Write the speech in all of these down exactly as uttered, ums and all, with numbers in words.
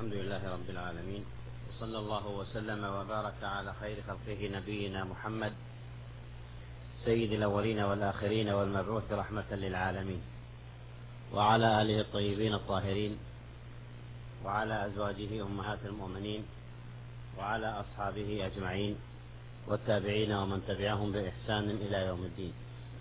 الحمد لله رب العالمين، وصلى الله وسلم وبارك على خير خلقه نبينا محمد سيد الأولين والآخرين والمبعوث رحمة للعالمين، وعلى آله الطيبين الطاهرين، وعلى أزواجه أمهات المؤمنين، وعلى أصحابه أجمعين، والتابعين ومن تبعهم بإحسان إلى يوم الدين.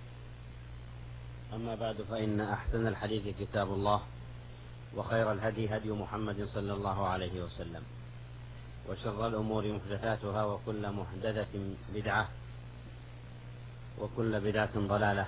أما بعد، فإن أحسن الحديث كتاب الله، وخير الهدي هدي محمد صلى الله عليه وسلم، وشر الأمور محدثاتها، وكل محدثة بدعة، وكل بدعة ضلالة،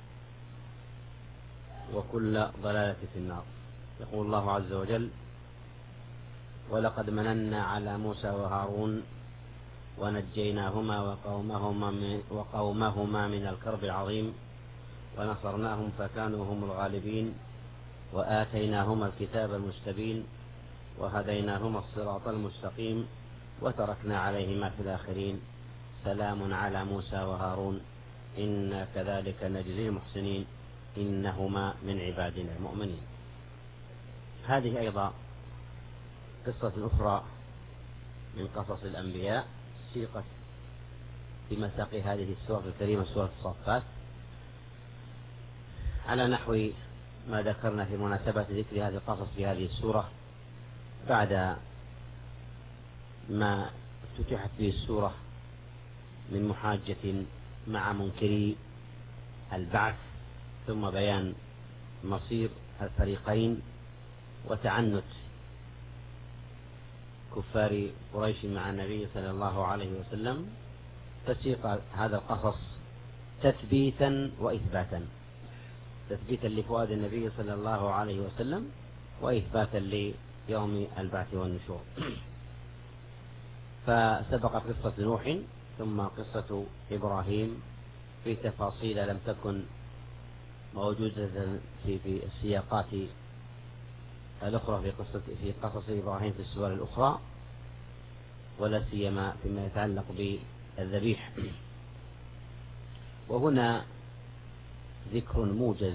وكل ضلالة في النار. يقول الله عز وجل: ولقد مننا على موسى وهارون ونجيناهما وقومهما من, وقومهما من الكرب العظيم ونصرناهم فكانوا هم الغالبين وآتيناهما الكتاب المستبين وهديناهما الصراط المستقيم وتركنا عليهما في الآخرين سلام على موسى وهارون إنا كذلك نجزي المحسنين إنهما من عبادنا المؤمنين. هذه أيضا قصة أخرى من قصص الأنبياء سيقت في مساق هذه السورة الكريمة، سورة الصافات، على نحو ما ذكرنا في مناسبة ذكر هذه القصص في هذه السورة بعد ما افتتحت به السورة من محاجة مع منكري البعث، ثم بيان مصير الفريقين وتعنت كفار قريش مع النبي صلى الله عليه وسلم. تسيق هذا القصص تثبيتا وإثباتا، تثبيتا لفؤاد النبي صلى الله عليه وسلم، وإثباتا ليوم البعث والنشور. فسبقت قصة نوح، ثم قصة إبراهيم في تفاصيل لم تكن موجودة في في السياقات الأخرى في قصة في قصص إبراهيم في السور الأخرى، ولا سيما فيما يتعلق بالذبيح. وهنا ذكر موجز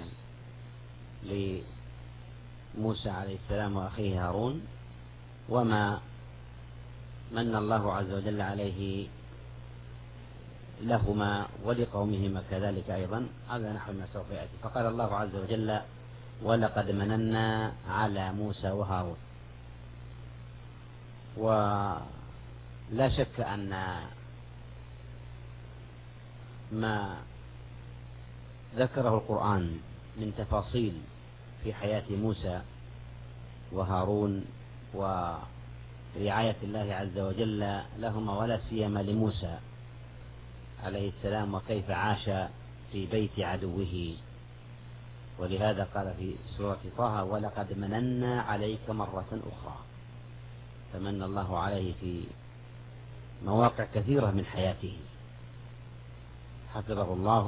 لموسى عليه السلام وأخيه هارون، وما من الله عز وجل عليه لهما ولقومهما كذلك أيضا. هذا نحو ما سوف يأتي. فقال الله عز وجل: ولقد مننا على موسى وهارون. ولا شك أن ما ذكره القرآن من تفاصيل في حياة موسى وهارون ورعاية الله عز وجل لهما، ولا سيما لموسى عليه السلام، وكيف عاش في بيت عدوه. ولهذا قال في سورة طه: ولقد مننا عليك مرة أخرى. فمن الله عليه في مواقع كثيرة من حياته، حفظه الله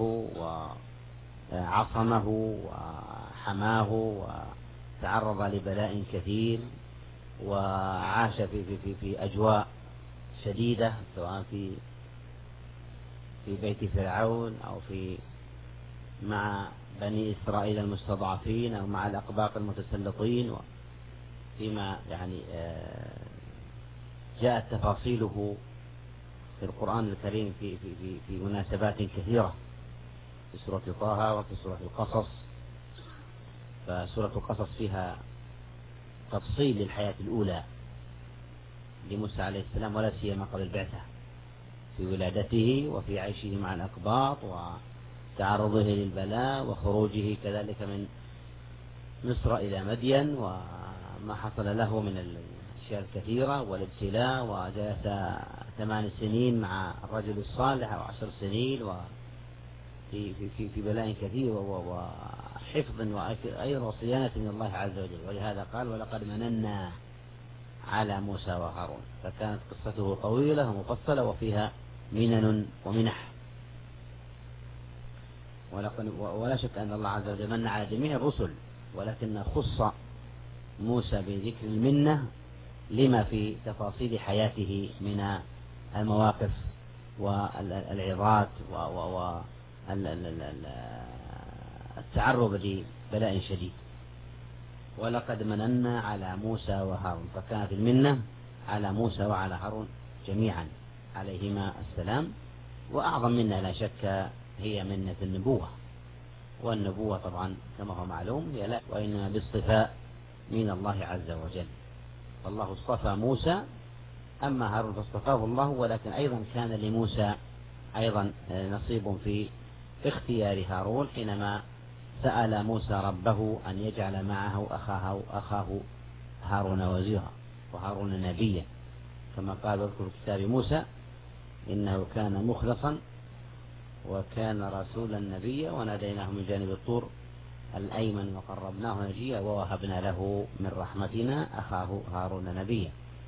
وعصمه وحماه وتعرض لبلاء كثير، وعاش في في في, في أجواء شديدة، سواء في في بيت فرعون أو في مع بني إسرائيل المستضعفين أو مع الأقباط المتسلطين، فيما يعني جاءت تفاصيله في القرآن الكريم في في في, في مناسبات كثيرة، في سورة طه وفي سورة القصص. فسورة القصص فيها تفصيل للحياة الأولى لموسى عليه السلام، ولا سيما قبل البعثة، في ولادته وفي عيشه مع الأقباط وتعرضه للبلاء وخروجه كذلك من مصر إلى مدين، وما حصل له من الأشياء الكثيرة والابتلاء، وجلس ثمان سنين مع الرجل الصالح أو عشر سنين وفي في في, في بلاء كثير وحفظ وأيضا وصيانة من الله عز وجل. ولهذا قال: ولقد مننا على موسى وهارون. فكانت قصته طويلة ومفصلة وفيها منن ومنح. ولا شك أن الله عز وجل من على جميع الرسل، ولكن خص موسى بذكر المنة لما في تفاصيل حياته من المواقف والعظات والتعرض لبلاء شديد. ولقد مننا على موسى وهارون، فكانت المنة على موسى وعلى هارون جميعا عليهما السلام. وأعظم منة لا شك هي منة النبوة، والنبوة طبعا كما هو معلوم هي لا وإنما باصطفاء من الله عز وجل. فالله اصطفى موسى، أما هارون فاصطفاه الله، ولكن أيضا كان لموسى أيضا نصيب في اختيار هارون حينما سأل موسى ربه أن يجعل معه أخاه, أخاه هارون وزيرا وهارون نبيا، كما قال واذكر في كتاب موسى إنه كان مخلصا وكان رسولا نبيا وناديناه من جانب الطور الأيمن وقربناه نجيا ووهبنا له من رحمتنا أخاه هارون نبيا.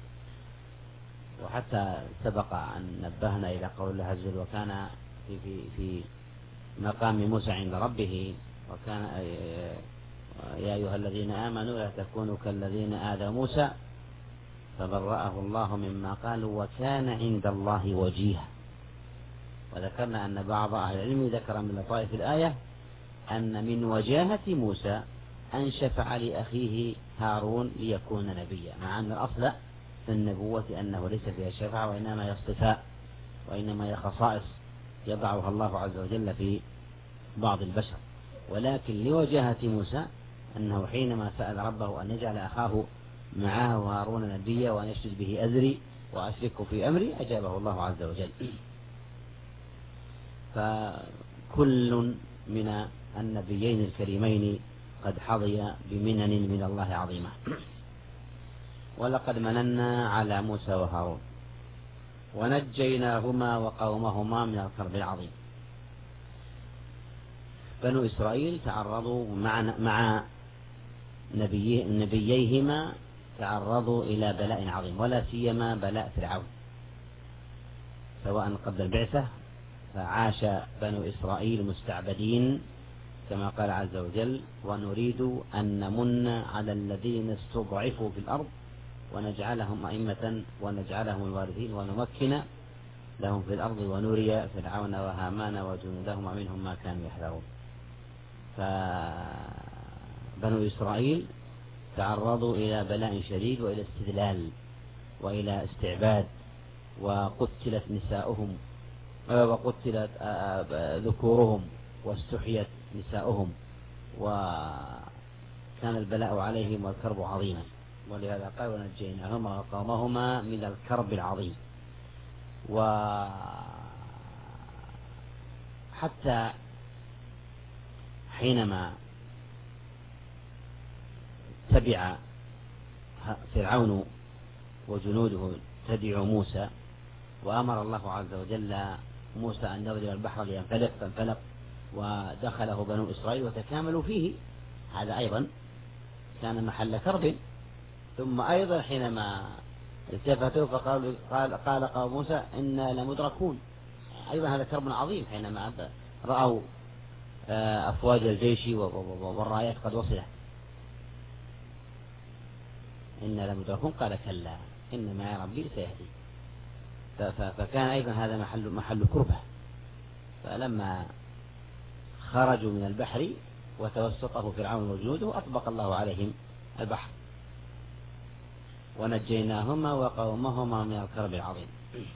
وحتى سبق أن نبهنا إلى قول الله عز وجل وكان في, في, في مقام موسى عند ربه وكان يا أيها الذين آمنوا لا تكونوا كالذين آذوا موسى فبرأه الله مما قالوا وكان عند الله وجيها. وذكرنا أن بعض أهل العلم ذكر من لطائف الآية أن من وجاهة موسى أن شفع لأخيه هارون ليكون نبيا، مع أن الأصل في النبوة أنه ليس فيها الشفاعة وإنما هي اصطفاء، وإنما هي خصائص يضعها الله عز وجل في بعض البشر. ولكن لوجاهة موسى أنه حينما سأل ربه أن يجعل أخاه معه هارون نبيا وأن يشرك به أزري وأشركه في أمري أجابه الله عز وجل. فكل من النبيين الكريمين قد حظي بمنن من الله عظيمة. ولقد مننا على موسى وهارون ونجيناهما وقومهما من الكرب العظيم. بنو إسرائيل تعرضوا مع, مع نبي نبييهما تعرضوا إلى بلاء عظيم، ولا سيما بلاء فرعون، سواء قبل البعثة فعاش بنو إسرائيل مستعبدين كما قال عز وجل ونريد أن نمن على الذين استضعفوا في الأرض ونجعلهم أئمة ونجعلهم الوارثين ونمكن لهم في الأرض ونري فرعون وهامان وجنودهما منهم ما كانوا يحذرون. فبنو إسرائيل تعرضوا إلى بلاء شديد وإلى استذلال وإلى استعباد، وقتلت نساؤهم وقتلت ذكورهم واستحيت نساؤهم، وكان البلاء عليهم والكرب عظيما. ولهذا قال ونجيناهما وقومهما من الكرب العظيم. وحتى حينما تبع فرعون وجنوده تبعوا موسى وأمر الله عز وجل موسى أن يضرب البحر لينفلق فانفلق ودخله بنو إسرائيل وتكاملوا فيه، هذا أيضا كان محل كرب. ثم أيضا حينما التفتوا فقالوا قال, قال قوم موسى إنا لمدركون، أيضا هذا كرب عظيم حينما رأوا أفواج الجيش والرايات قد وصلت. إنا لمدركون قال كلا إن معي ربي سيهدي. فكان أيضا هذا محل محل كربة. فلما خرجوا من البحر وتوسطه فرعون وجنوده أطبق الله عليهم البحر ونجيناهما وقومهما من الكرب العظيم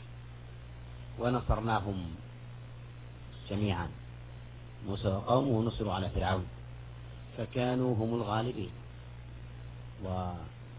ونصرناهم جميعا. موسى وقومه نصروا على فرعون فكانوا هم الغالبين. و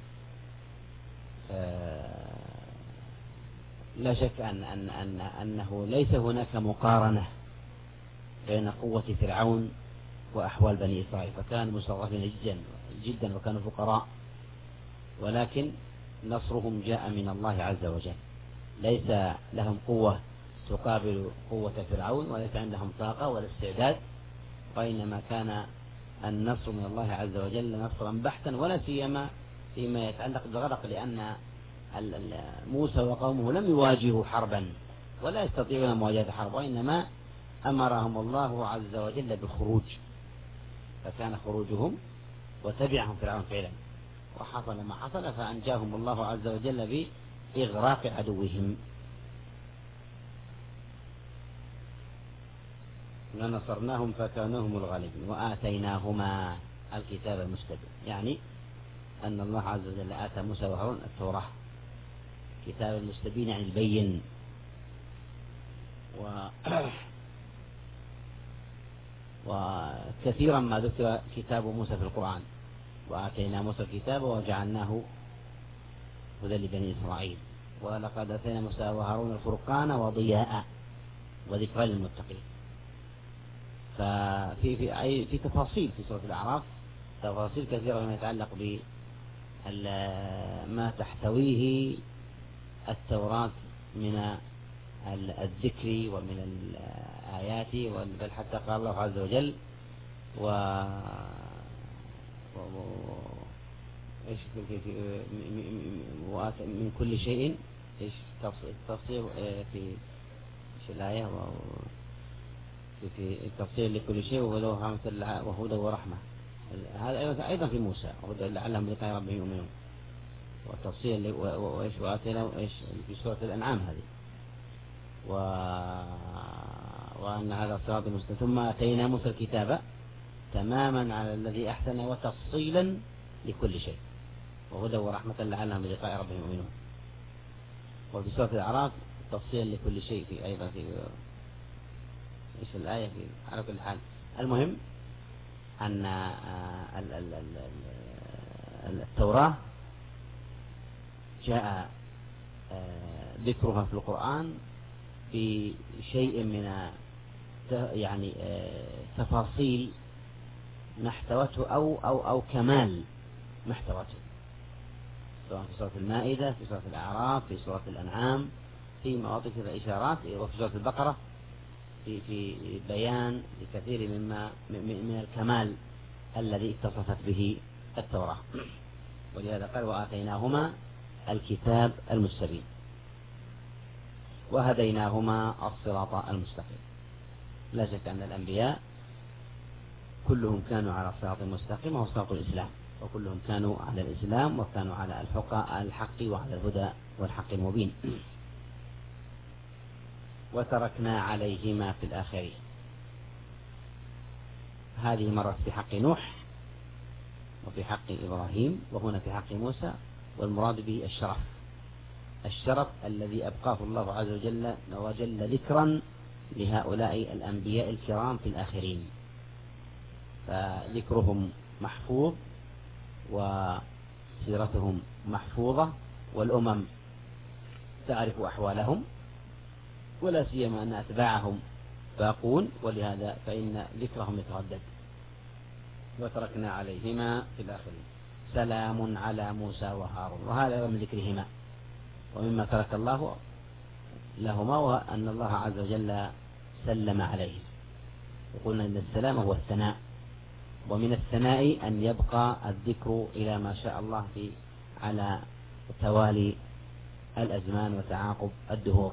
لا شك أن أن أن أنه ليس هناك مقارنة بين قوة فرعون وأحوال بني إسرائيل، فكانوا مستضعفين جدا جدا وكانوا فقراء، ولكن نصرهم جاء من الله عز وجل. ليس لهم قوة تقابل قوة فرعون، وليس عندهم طاقة ولا استعداد، وإنما كان النصر من الله عز وجل نصرا بحتا، ولا سيما فيما يتعلق بالغرق، لأن موسى وقومه لم يواجهوا حربا ولا يستطيعون مواجهة حرب، وإنما أمرهم الله عز وجل بالخروج، فكان خروجهم وتبعهم فرعون فعلا وحصل ما حصل، فأنجاهم الله عز وجل بإغراق عدوهم. ونصرناهم فكانوا هم الغالبين وآتيناهما الكتاب المستبين، يعني أن الله عز وجل آتى موسى وهارون التوراة كتاب المستبين عن البين. و وكثيرا ما ذكر كتاب موسى في القرآن، وآتينا موسى الكتاب وجعلناه هدى لبني إسرائيل، ولقد آتينا موسى وهارون الفرقان وضياء وذكرى للمتقين. ففي في أي في تفاصيل في سورة الأعراف، تفاصيل كثيرة ما يتعلق بما تحتويه التوراة من الذكر ومن الآيات، بل حتى قال الله عز وجل و ايش من كل شيء، ايش تفصيل في ايش الآية، في التفصيل لكل شيء وهدى ورحمة. هذا أيضا في موسى لعلهم بلقاء ربهم يؤمنون، والتفصيل وإيش وآتينا إيش في سورة الأنعام هذه، و... وأن هذا صراط المستقيم. ثم آتينا موسى الكتاب تماما على الذي أحسن وتفصيلا لكل شيء وهدى ورحمة لعلهم بلقاء ربهم يؤمنون. وفي سورة الأعراف تفصيلا لكل شيء في أيضا في إيش الآية في على كل حال. المهم أن التوراة جاء ذكرها في القرآن بشيء من يعني تفاصيل ما احتوته أو أو أو كمال ما احتوته، سواء في سورة المائدة، في سورة الأعراف، في سورة الأنعام، في مواضع الإشارات، وفي سورة البقرة في في بيان لكثير مما من الكمال الذي اتصفت به التوراة. ولهذا قال وآتيناهما الكتاب المستبين وهديناهما الصراط المستقيم. لا شك أن الأنبياء كلهم كانوا على الصراط المستقيم وهو صراط الإسلام، وكلهم كانوا على الإسلام وكانوا على الحق وعلى الهدى والحق المبين. وتركنا عليهما في الآخرين. هذه مرت في حق نوح وفي حق إبراهيم، وهنا في حق موسى، والمراد به الشرف، الشرف الذي أبقاه الله عز وجل وجل ذكرا لهؤلاء الأنبياء الكرام في الآخرين. فذكرهم محفوظ وسيرتهم محفوظة والأمم تعرف أحوالهم، ولا سيما أن أتباعهم باقون، ولهذا فإن ذكرهم يتردد. وتركنا عليهما في الآخرين سلام على موسى وهارون. وهذا من ذكرهما ومما ترك الله لهما، وأن الله عز وجل سلم عليهم. وقلنا أن السلام هو الثناء، ومن الثناء أن يبقى الذكر إلى ما شاء الله في على توالي الأزمان وتعاقب الدهور.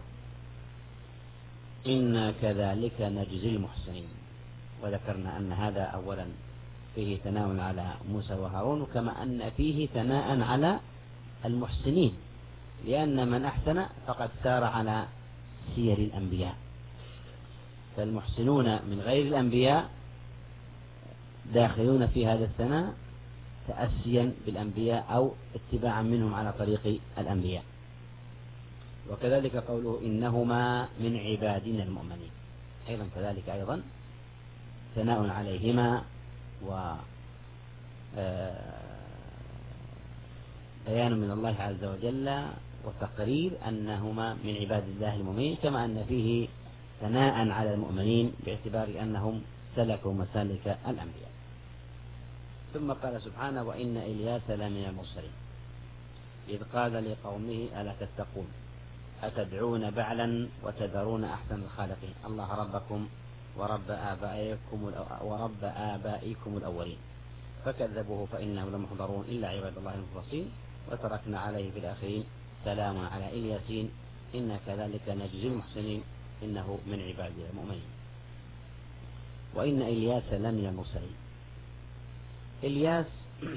إنا كذلك نجزي المحسنين. وذكرنا أن هذا أولا فيه ثناء على موسى وهارون، وكما أن فيه ثناء على المحسنين، لأن من أحسن فقد سار على سير الأنبياء. فالمحسنون من غير الأنبياء داخلون في هذا الثناء تأسيا بالأنبياء أو اتباعا منهم على طريق الأنبياء. وكذلك قوله إنهما من عبادنا المؤمنين، أيضا كذلك أيضا ثناء عليهما و بيان من الله عز وجل وتقرير أنهما من عباد الله المؤمنين، كما أن فيه ثناء على المؤمنين باعتبار أنهم سلكوا مسالك الأنبياء. ثم قال سبحانه وإن إلياس لمن المرسلين إذ قال لقومه ألا تتقون أتدعون بعلا وتذرون أحسن الخالقين الله ربكم ورب آبائكم ورب آبائكم الأولين فكذبوه فإنهم لمحضرون إلا عباد الله المخلصين. وتركنا عليه في الآخرين سلام على إلياسين إنا كذلك نجزي المحسنين إنه من عبادنا المؤمنين. وإن إلياس لمن المرسلين. إلياس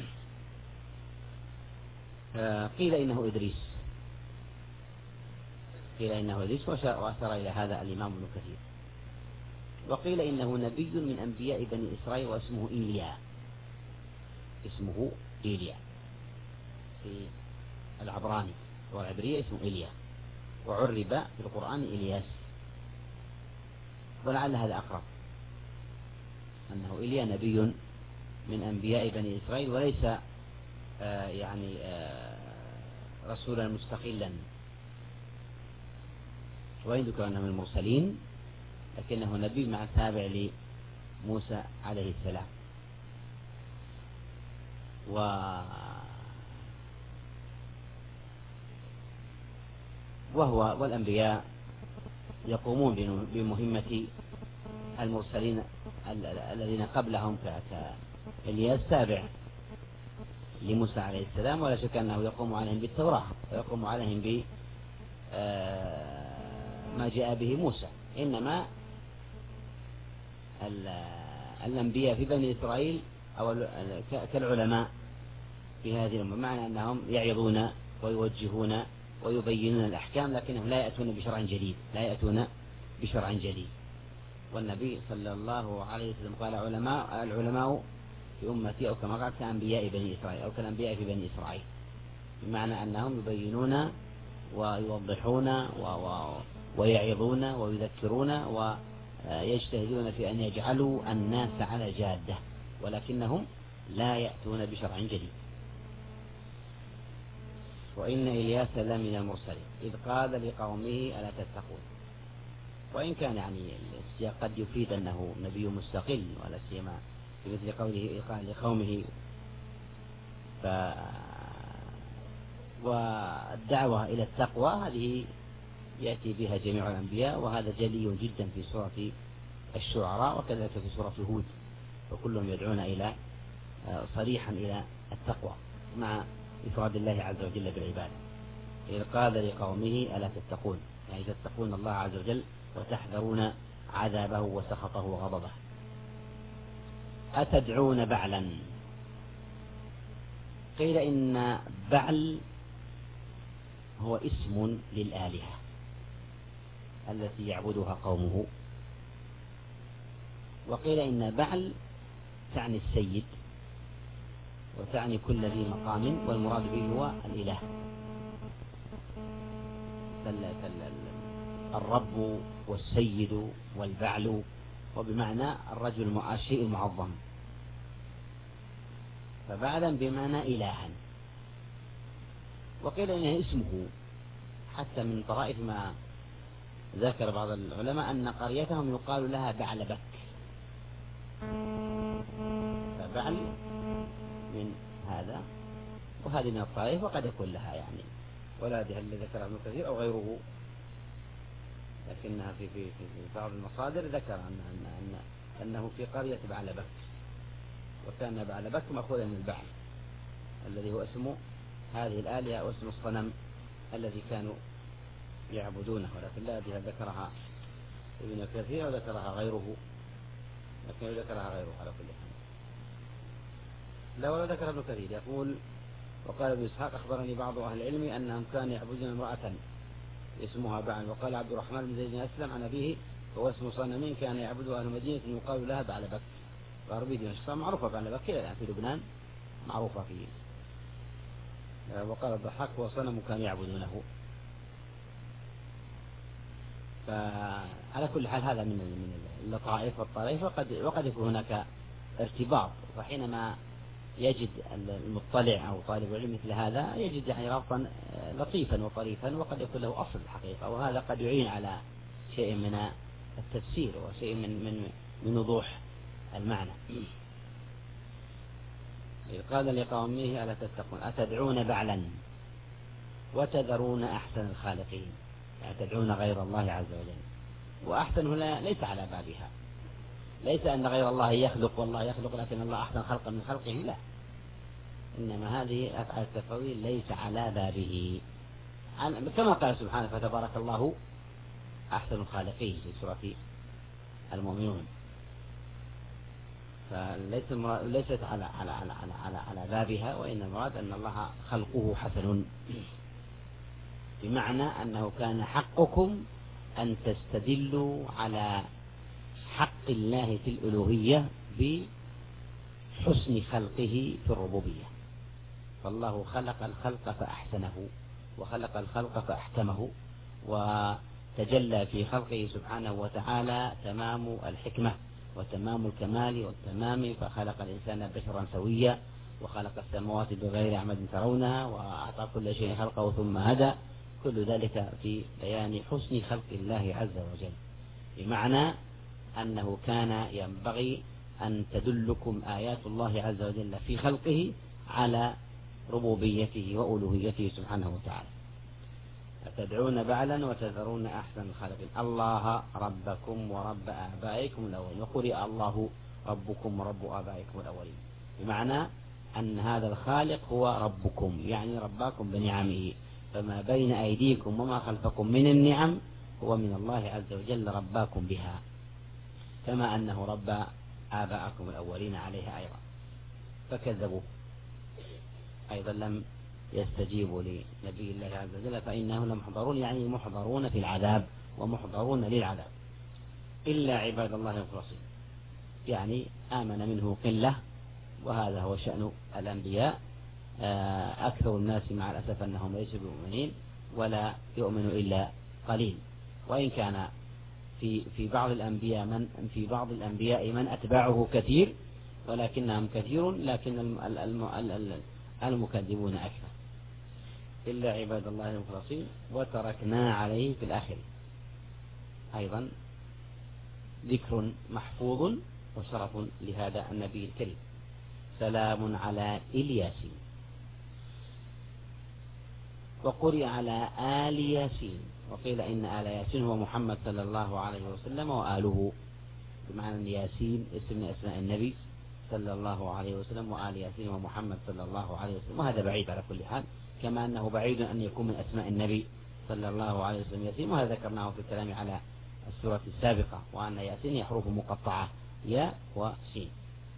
قيل إنه إدريس، قيل إنه إدريس وأشار إلى هذا الإمام ابن كثير. وقيل إنه نبي من أنبياء بني إسرائيل واسمه إيليا، اسمه إيليا. في العبراني والعبرية اسمه إيليا، وعرب في القرآن إلياس، ولعل هذا أقرب، أنه إيليا نبي من أنبياء بني إسرائيل، وليس آه يعني آه رسولا مستقلا، وإن ذكر أنه من المرسلين لكنه نبي مع تابع لموسى عليه السلام. و وهو والأنبياء يقومون بمهمة المرسلين الذين قبلهم كإلياس تابع لموسى عليه السلام، ولا شك أنه يقوم عليهم بالتوراة ويقوم عليهم ب ما جاء به موسى. إنما الأنبياء في بني إسرائيل أو كالعلماء في هذه الأمة، معنى أنهم يعظون ويوجهون ويبينون الأحكام، لكنهم لا يأتون بشرع جديد، لا يأتون بشرع جديد. والنبي صلى الله عليه وسلم قال علماء العلماء في أمتي، أو كما قال كأنبياء بني إسرائيل أو كالأنبياء في بني إسرائيل، بمعنى أنهم يبينون ويوضحون ويعظون ويذكرون ويجتهدون في أن يجعلوا الناس على جادة، ولكنهم لا يأتون بشرع جديد. وإن إلياس لمن المرسلين إذ قال لقومه ألا تتقون. وإن كان يعني السياق قد يفيد أنه نبي مستقل، ولا سيما في مثل قوله قال لقومه. ف والدعوة إلى التقوى هذه يأتي بها جميع الأنبياء، وهذا جلي جدا في سورة الشعراء وكذلك في سورة هود، وكلهم يدعون إلى صريحا إلى التقوى مع إفراد الله عز وجل بالعبادة. إذ قال لقومه ألا تتقون، يعني تتقون الله عز وجل وتحذرون عذابه وسخطه وغضبه. أتدعون بعلا، قيل إن بعل هو اسم للآلهة التي يعبدها قومه، وقيل إن بعل تعني السيد وتعني كل ذي مقام، والمراد به هو الإله الرب والسيد والبعل، وبمعنى الرجل الشيء المعظم، فبعلا بمعنى إلها. وقيل إنه اسمه، حتى من طرائف ما ذكر بعض العلماء أن قريتهم يقال لها بعلبك، فبعل من هذا، وهذه من الطرائف، وقد يكون لها يعني ولادها الذي ذكره ابن كثير أو غيره، لكنها في في في بعض المصادر ذكر أن أن أن أنه في قرية بعلبك، وكان بعلبك مأخوذا من البعل الذي هو اسم هذه الآلهة واسم الصنم الذي كانوا يعبدونه، ولكن لا أدري هل ذكرها ابن كثير أو ذكرها غيره، لكن ذكرها غيره على كل حال. لا ولا ذكر ابن كثير. يقول وقال ابن إسحاق أخبرني بعض أهل العلم أنهم كانوا يعبدون امرأة اسمها بعل. وقال عبد الرحمن بن زيد أسلم عن أبيه هو اسم صنم كان يعبده أهل مدينة يقال لها بعلبك غربي دمشق، معروفة بعلبك كذا الآن في لبنان معروفة فيه. وقال الضحاك هو صنم كانوا يعبدونه. فعلى كل حال هذا من من اللطائف والطرائف، وقد وقد يكون هناك ارتباط، وحينما يجد المطلع أو طالب العلم مثل هذا يجد يعني ربطا لطيفا وطريفا، وقد يكون له أصل الحقيقة، وهذا قد يعين على شيء من التفسير وشيء من من من وضوح المعنى. إذ قال لقومه ألا تتقون أتدعون بعلا وتذرون أحسن الخالقين، يعني تدعون غير الله عز وجل. وأحسن هنا ليس على بابها، ليس أن غير الله يخلق والله يخلق لكن الله أحسن خلقا من خلقه، لا، إنما هذه أفعال التفاويل ليس على بابه، كما قال سبحانه فتبارك الله أحسن الخالقين في سورة المؤمنون. فليس ليست على على على على على, على بابها، وإن المراد أن الله خلقه حسن، بمعنى أنه كان حقكم أن تستدلوا على حق الله في الألوهية بحسن خلقه في الربوبية، فالله خلق الخلق فأحسنه، وخلق الخلق فأحكمه، وتجلى في خلقه سبحانه وتعالى تمام الحكمة وتمام الكمال والتمام، فخلق الإنسان بشرا سويا، وخلق السماوات بغير عمد ترونها، وأعطى كل شيء خلقه ثم هدى. كل ذلك في بيان حسن خلق الله عز وجل، بمعنى أنه كان ينبغي أن تدلكم آيات الله عز وجل في خلقه على ربوبيته وألوهيته سبحانه وتعالى. أتدعون بعلا وتذرون أحسن الخالقين الله ربكم ورب آبائكم الأولين، وقرئ الله ربكم ورب آبائكم الأولين، بمعنى أن هذا الخالق هو ربكم، يعني رباكم بنعمه، فما بين أيديكم وما خلفكم من النعم هو من الله عز وجل رباكم بها، كما أنه رب آباءكم الأولين عليها أيضا. فكذبوا أيضا، لم يستجيبوا لنبي الله عز وجل، فإنهم لمحضرون، يعني محضرون في العذاب ومحضرون للعذاب، إلا عباد الله المخلصين، يعني آمن منه قلة، وهذا هو شأن الأنبياء. أكثر الناس مع الأسف أنهم ليسوا بمؤمنين، ولا يؤمن إلا قليل، وإن كان في في بعض الأنبياء من في بعض الأنبياء من أتباعه كثير، ولكنهم كثير، لكن المكذبون أكثر. إلا عباد الله المخلصين وتركنا عليه في الآخر. أيضا ذكر محفوظ وشرف لهذا النبي الكريم. سلام على الياسين، وقرئ على آل ياسين، وقيل إن آل ياسين هو محمد صلى الله عليه وسلم وآله، بمعنى أن ياسين اسم من أسماء النبي صلى الله عليه وسلم، وآل ياسين ومحمد صلى الله عليه وسلم، وهذا بعيد على كل حال، كما أنه بعيد أن يكون من أسماء النبي صلى الله عليه وسلم ياسين، وهذا ذكرناه في الكلام على السورة السابقة، وأن ياسين هي حروف مقطعة يا وسين.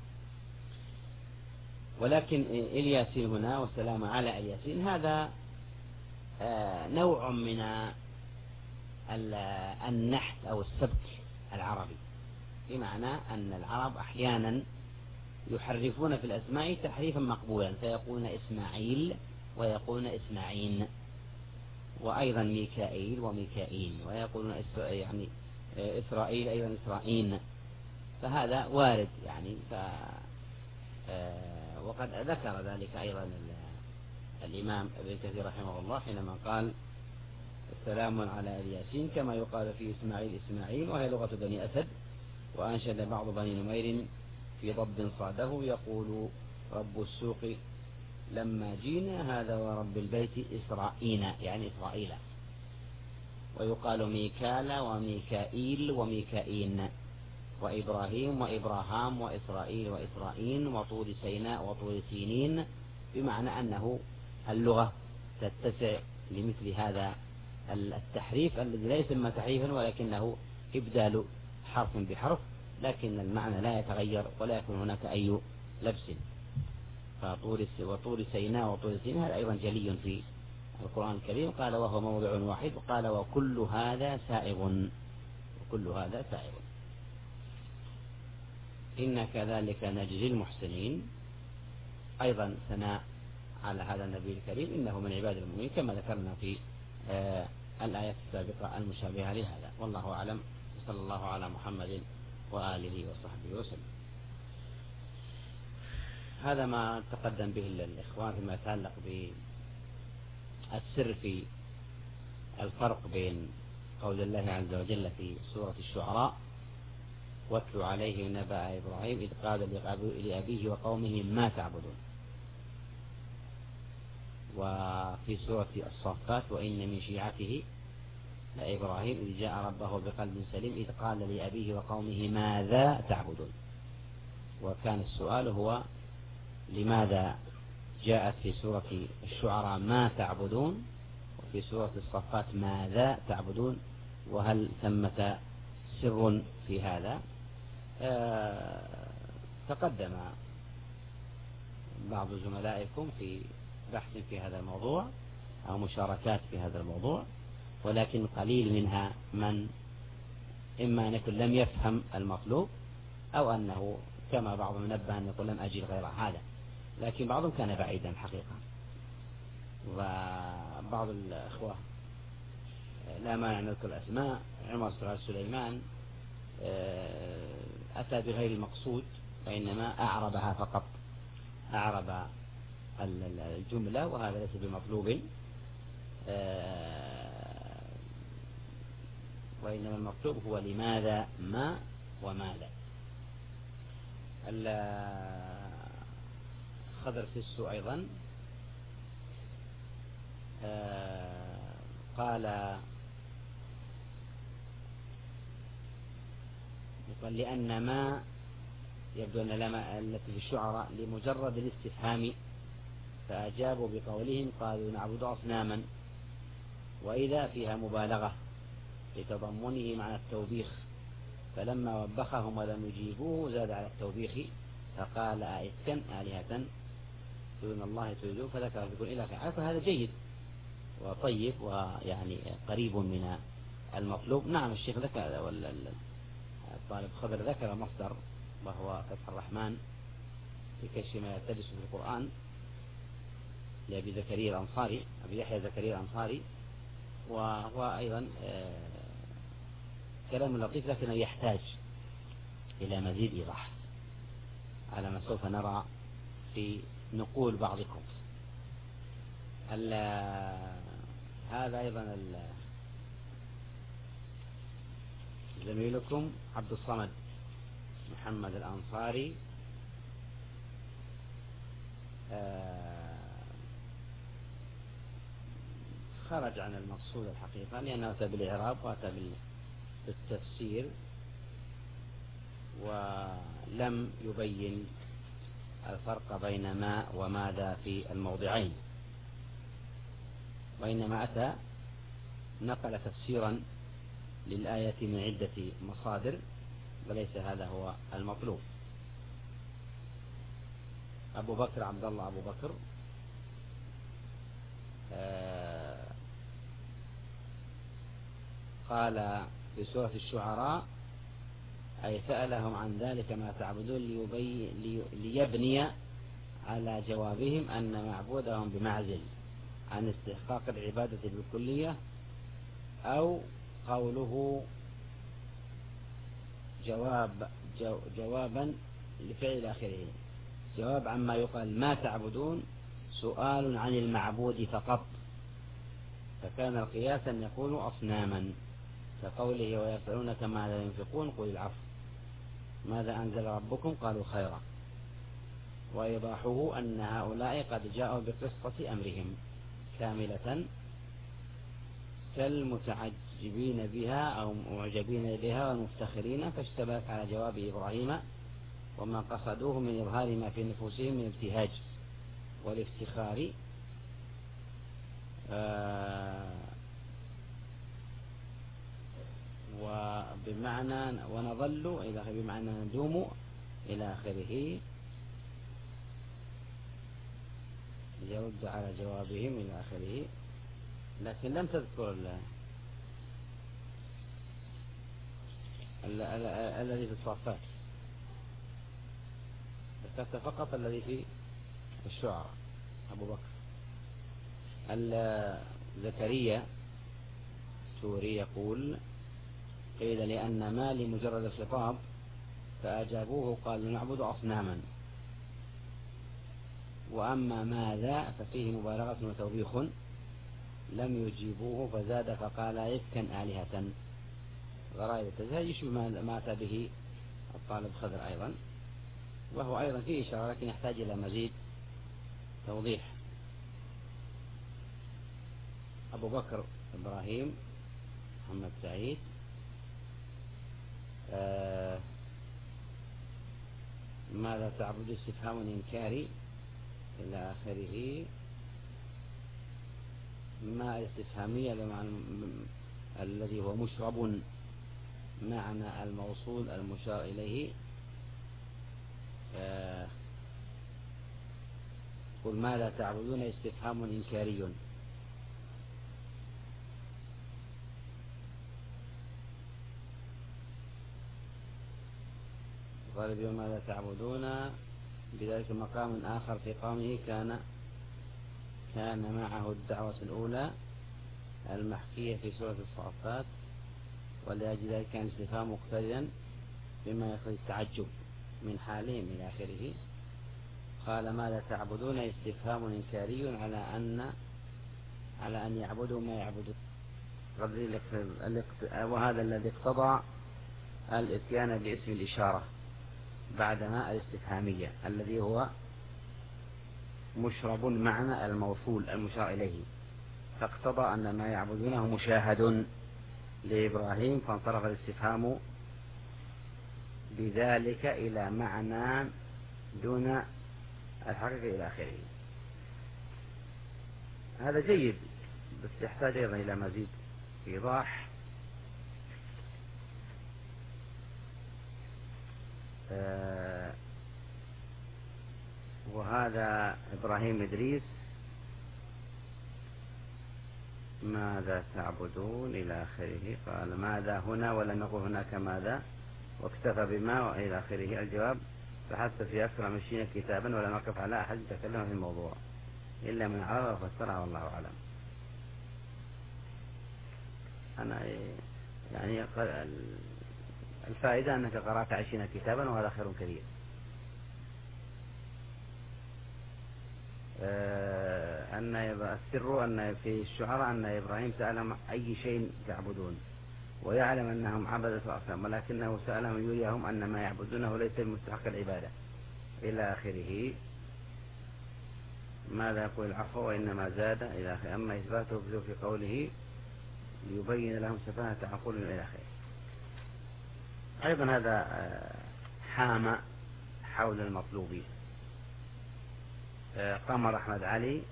ولكن الياسين هنا والسلام على الياسين هذا نوع من النحت أو السبك العربي، بمعنى أن العرب أحيانا يحرفون في الأسماء تحريفا مقبولا، فيقولون إسماعيل ويقولون إسماعين، وأيضا ميكائيل وميكائين، ويقولون يعني إسرائيل أيضا إسرائيل، فهذا وارد يعني. ف وقد ذكر ذلك أيضا الإمام ابن كثير رحمه الله حينما قال السلام على الياسين، كما يقال في إسماعيل إسماعيل، وهي لغة بني أسد. وأنشد بعض بني نمير في ضب صاده يقول رب السوق لما جينا هذا ورب البيت إسرائيل، يعني إسرائيل. ويقال ميكال وميكائيل وميكائين، وإبراهيم وإبراهام وإسرائيل وإسرائيل، وطول سيناء وطول سينين، بمعنى أنه اللغة تتسع لمثل هذا التحريف الذي لا يسمى تحريفا، ولكنه إبدال حرف بحرف، لكن المعنى لا يتغير ولا يكون هناك أي لبس. فطول وطول سيناء وطول سيناء هذا أيضا جلي في القرآن الكريم، قال وهو موضع واحد، قال وكل هذا سائغ، وكل هذا سائغ. إن كذلك نجزي المحسنين، أيضا ثناء على هذا النبي الكريم، إنه من عباد المؤمنين، كما ذكرنا في آه الآيات السابقة المشابهة لهذا. والله أعلم، صلى الله على محمد وآله وصحبه وسلم. هذا ما تقدم به الإخوان فيما يتعلق بالسر في الفرق بين قول الله عز وجل في سورة الشعراء واتل عليهم نبأ إبراهيم إذ قال لأبيه وقومه ما تعبدون، وفي سورة الصافات وإن من شيعته لإبراهيم إذ جاء ربه بقلب سليم إذ قال لأبيه وقومه ماذا تعبدون. وكان السؤال هو لماذا جاءت في سورة الشعراء ما تعبدون وفي سورة الصافات ماذا تعبدون، وهل ثمة سر في هذا؟ آه تقدم بعض زملائكم في بحث في هذا الموضوع أو مشاركات في هذا الموضوع، ولكن قليل منها من إما أن يكون لم يفهم المطلوب، أو أنه كما بعضهم نبه أن يقول لم أجد غير هذا، لكن بعضهم كان بعيدا حقيقة. وبعض الأخوة لا مانع نذكر الأسماء، عمر صغار سليمان أتى بغير المقصود، وإنما أعربها فقط، أعرب الجملة، وهذا ليس بمطلوب، وإنما المطلوب هو لماذا ما وماذا. خضر فيسو أيضا قال يقول لأن ما يبدو أن لما التي في الشعراء لمجرد الاستفهام، فأجابوا بقولهم قالوا نعبد أصناما، وإذا فيها مبالغة لتضمنه معنى التوبيخ، فلما وبخهم ولم يجيبوه زاد على التوبيخ فقال أئفكا آلهة دون الله تريدون فذكر يكون إلى فعل. فهذا جيد وطيب ويعني قريب من المطلوب. نعم الشيخ ذكر الطالب خضر ذكر مصدر وهو فتح الرحمن في كشف ما يلتبس في القرآن لأبي زكريا الأنصاري، أبي يحيى زكريا الأنصاري، وهو أيضا كلام لطيف لكنه يحتاج إلى مزيد إيضاح على ما سوف نرى في نقول بعضكم. هذا أيضا زميلكم عبد الصمد محمد الأنصاري خرج عن المقصود الحقيقة، لأنه أتى بالإعراب وأتى بالتفسير ولم يبين الفرق بين ما وماذا في الموضعين، وإنما أتى نقل تفسيرا للآية من عدة مصادر، وليس هذا هو المطلوب. أبو بكر عبد الله أبو بكر آه قال في سورة الشعراء أي سألهم عن ذلك ما تعبدون ليبي لي ليبني على جوابهم أن معبودهم بمعزل عن استحقاق العبادة بالكلية، أو قوله جواب جو جوابا لفعل آخره، جواب عما يقال ما تعبدون سؤال عن المعبود فقط، فكان القياس أن يقولوا أصناما كقوله ويسألونك ماذا ينفقون قل العفو، ماذا أنزل ربكم قالوا خيرا، وإيضاحه أن هؤلاء قد جاءوا بقصة أمرهم كاملة كالمتعجبين بها أو معجبين بها والمفتخرين، فاشتبهت على جواب إبراهيم وما قصدوه من إظهار ما في نفوسهم من ابتهاج والافتخار آه وبمعنى ونظل إلى بمعنى ندوم إلى آخره، يرد على جوابهم إلى آخره، لكن لم تذكر الذي في الصفات، ذكرت فقط الذي في الشعراء. أبو بكر زكريا سوري يقول قيل لأن ما لمجرد الخطاب فأجابوه قالوا نعبد أصناما، وأما ماذا ففيه مبالغة وتوبيخ لم يجيبوه فزاد فقال إفكا آلهة، غرائب التزهيج يشبه ما أتى به الطالب خضر أيضا، وهو أيضا فيه إشارة لكن يحتاج إلى مزيد توضيح. أبو بكر إبراهيم محمد سعيد آه ماذا تعبد استفهام إنكاري إلى آخره، ما الاستفهامية الذي هو مشرب معنى الموصول المشار إليه آه قل ماذا تعبدون استفهام إنكاري، قال بما ماذا تعبدون بذلك مقام آخر في قومه كان كان معه الدعوة الأولى المحكية في سورة الصافات، ولأجل ذلك كان الاستفهام مقترنا بما يقتضي التعجب من حالهم إلى آخره. قال ماذا تعبدون استفهام إنكاري على أن على أن يعبدوا ما يعبدون، وهذا الذي اقتضى الاتيان باسم الإشارة بعد ما الاستفهامية الذي هو مشرب معنى الموصول المشار إليه، فاقتضى أن ما يعبدونه مشاهد لإبراهيم، فانصرف الاستفهام بذلك إلى معنى دون الحقيقة إلى آخره. هذا جيد بس يحتاج أيضا إلى مزيد إيضاح. آه وهذا إبراهيم إدريس ماذا تعبدون إلى آخره، قال ماذا هنا ولم نقل هناك ماذا، واكتفى بما وإلى آخره. الجواب بحثت في أكثر من عشرين كتابا ولم أقف على أحد تكلم في الموضوع إلا من عرض وفسرها والله أعلم. أنا يعني الفائدة أنك قرأت عشرين كتابا وهذا خير كثير. أن السر أن في الشعراء أن إبراهيم سألهم أي شيء تعبدون ويعلم أنهم عبدة الأصنام، ولكنه سألهم يريهم أن ما يعبدونه ليس مستحق العبادة إلى آخره. ماذا يقول العفو وإنما زاد إلى آخره. أما إثباته في قوله ليبين لهم سفاهة عقولهم إلى آخره. أيضا هذا حام حول المطلوب. قمر أحمد علي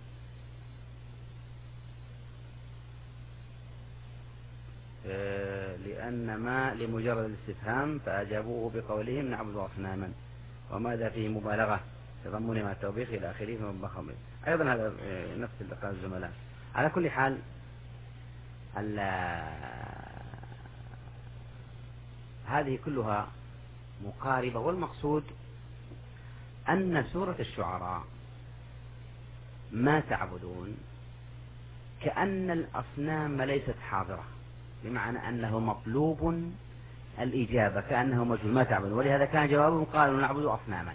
لأن ما لمجرد الاستفهام فأجابوه بقولهم نعبد أصناما، وماذا فيه مبالغة تضمن مع التوبيخ إلى آخره من بخمه. أيضا هذا نفس اللي قال الزملاء. على كل حال هذه كلها مقاربة، والمقصود أن سورة الشعراء ما تعبدون كأن الأصنام ليست حاضرة، بمعنى أنه مطلوب الإجابة كأنه مجهول ما تعبدون، ولهذا كان جوابهم قالوا نعبد أصناما.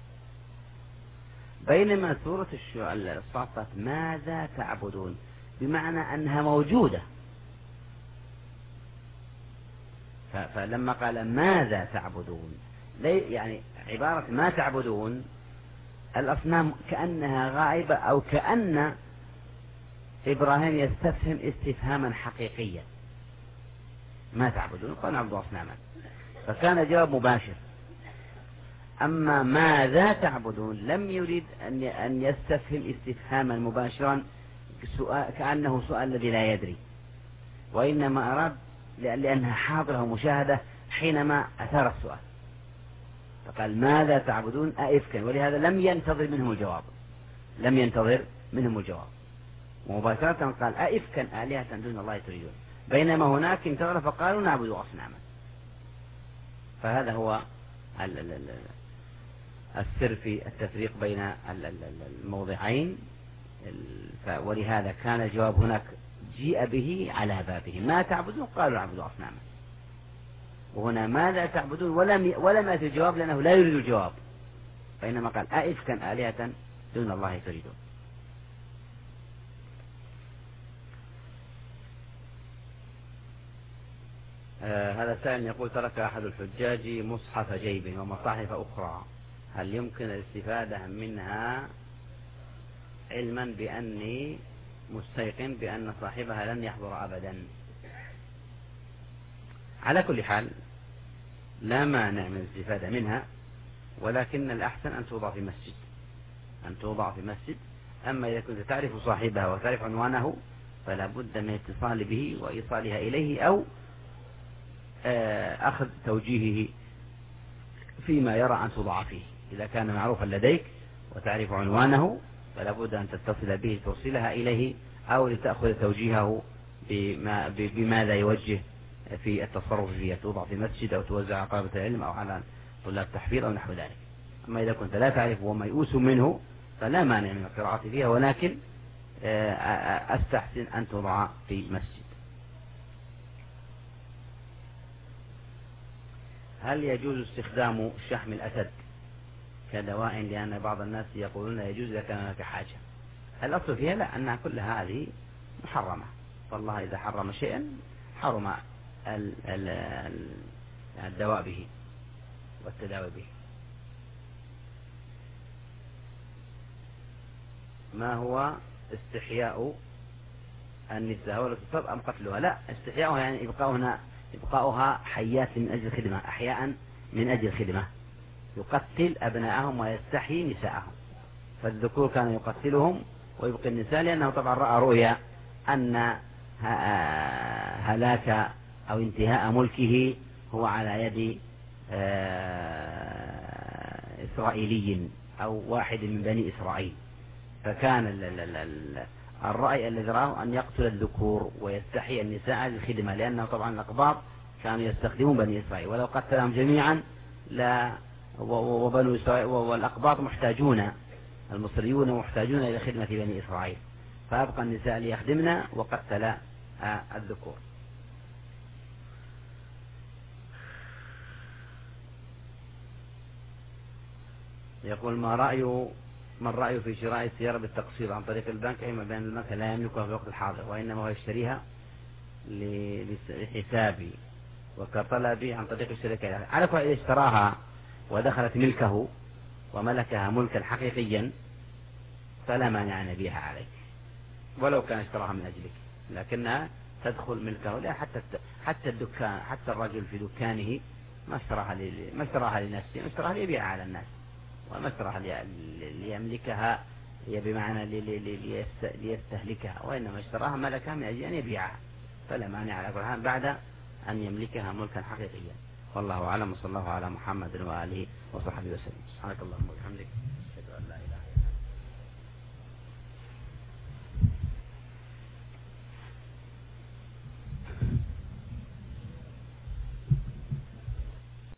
بينما سورة الصافات ماذا تعبدون بمعنى أنها موجودة، فلما قال ماذا تعبدون يعني عبارة ما تعبدون الأصنام كأنها غائبة، أو كأن إبراهيم يستفهم استفهاما حقيقيا. ما تعبدون قال نعبد أصناما، فكان جواب مباشر. أما ماذا تعبدون لم يريد أن يستفهم استفهاما مباشرا كأنه سؤال الذي لا يدري، وإنما أراد لأنها حاضرة ومشاهدة حينما أثار السؤال، فقال ماذا تعبدون أئفكا، ولهذا لم ينتظر منهم الجواب لم ينتظر منهم الجواب مباشرة قال أئفكا آلهة دون الله تريدون، بينما هناك انتظر فقالوا نعبد أصناما. فهذا هو السر في التفريق بين الموضعين، ولهذا كان الجواب هناك جيء به على بابه ما تعبدون قالوا نعبد أصناما، وهنا ماذا تعبدون ولم ولم يأتي الجواب لأنه لا يريد الجواب، بينما قال أئفكا آلهة دون الله تريدون. آه هذا سائل يقول ترك أحد الحجاج مصحف جيبه ومصاحف أخرى، هل يمكن الاستفادة منها علما بأني مستيقن بأن صاحبها لن يحضر أبدا؟ على كل حال لا مانع من الاستفادة منها، ولكن الأحسن أن توضع في مسجد أن توضع في مسجد. أما إذا كنت تعرف صاحبها وتعرف عنوانه فلا بد من اتصال به وإيصالها إليه، أو أخذ توجيهه فيما يرى أن توضع فيه. إذا كان معروفا لديك وتعرف عنوانه فلا بد أن تتصل به توصلها إليه، أو لتأخذ توجيهه بما بماذا يوجه في التصرف فيها، توضع في مسجد أو توزع على طلبة العلم أو على طلاب التحفيظ أو نحو ذلك. أما إذا كنت لا تعرف وميؤوس منه فلا مانع من القراءة فيها، ولكن أستحسن أن توضع في مسجد. هل يجوز استخدام شحم الأسد كدواء؟ لأن بعض الناس يقولون يجوز إذا كان هناك حاجة. الأصل فيها لا، أنها كلها هذه محرمة، فالله إذا حرم شيئا حرم الدواء به والتداوي به. ما هو استحياء النساء ولا تصب أم قتلها؟ لا، استحياؤها يعني إبقاؤها إبقاؤها حيات من أجل الخدمة، أحياء من أجل الخدمة، يقتل أبناءهم ويستحيي نساءهم. فالذكور كان يقتلهم ويبقي النساء، لأنه طبعا رأى رؤيا أن هلاك أو انتهاء ملكه هو على يد إسرائيلي أو واحد من بني إسرائيل، فكان الرأي الذي راه أن يقتل الذكور ويستحيي النساء للخدمة، لأنه طبعا الأقباط كانوا يستخدمون بني إسرائيل، ولو قتلهم جميعا لا وبنو إسرائيل والأقباط محتاجون، المصريون محتاجون إلى خدمة بني إسرائيل، فأبقى النساء ليخدمنا وقتل الذكور. يقول ما رأي ما الرأي في شراء السيارة بالتقسيط عن طريق البنك، أي بين البنك لا يملكها في الوقت الحاضر، وإنما هو يشتريها لحسابي وكطلبي عن طريق الشركة؟ على كل إذا اشتراها ودخلت ملكه وملكها ملكا حقيقيا فلا مانع أن يبيعها عليك، ولو كان اشتراها من أجلك، لكنها تدخل ملكه. لا، حتى حتى الدكان، حتى الرجل في دكانه ما اشتراها ما اشتراها لنفسه، ما اشتراها ليبيعها على الناس، وما اشتراها ليملكها هي بمعنى ليستهلكها، وإنما اشتراها ملكها من أجل أن يبيعها، فلا مانع على كل حال بعد أن يملكها ملكا حقيقيا. والله أعلم، وصلى الله على محمد وآله وصحبه وسلم. سبحانك اللهم وبحمدك.